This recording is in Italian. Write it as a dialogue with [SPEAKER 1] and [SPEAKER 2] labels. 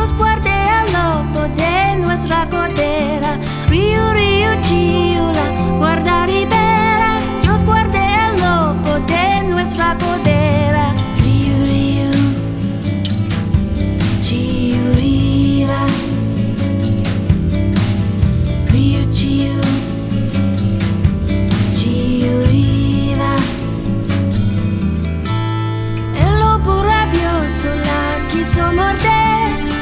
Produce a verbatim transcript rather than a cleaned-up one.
[SPEAKER 1] Dios guarde al lobo de nuestra cordera. Río, río, chula, guarda ribera. Dios guarde al lobo de nuestra cordera.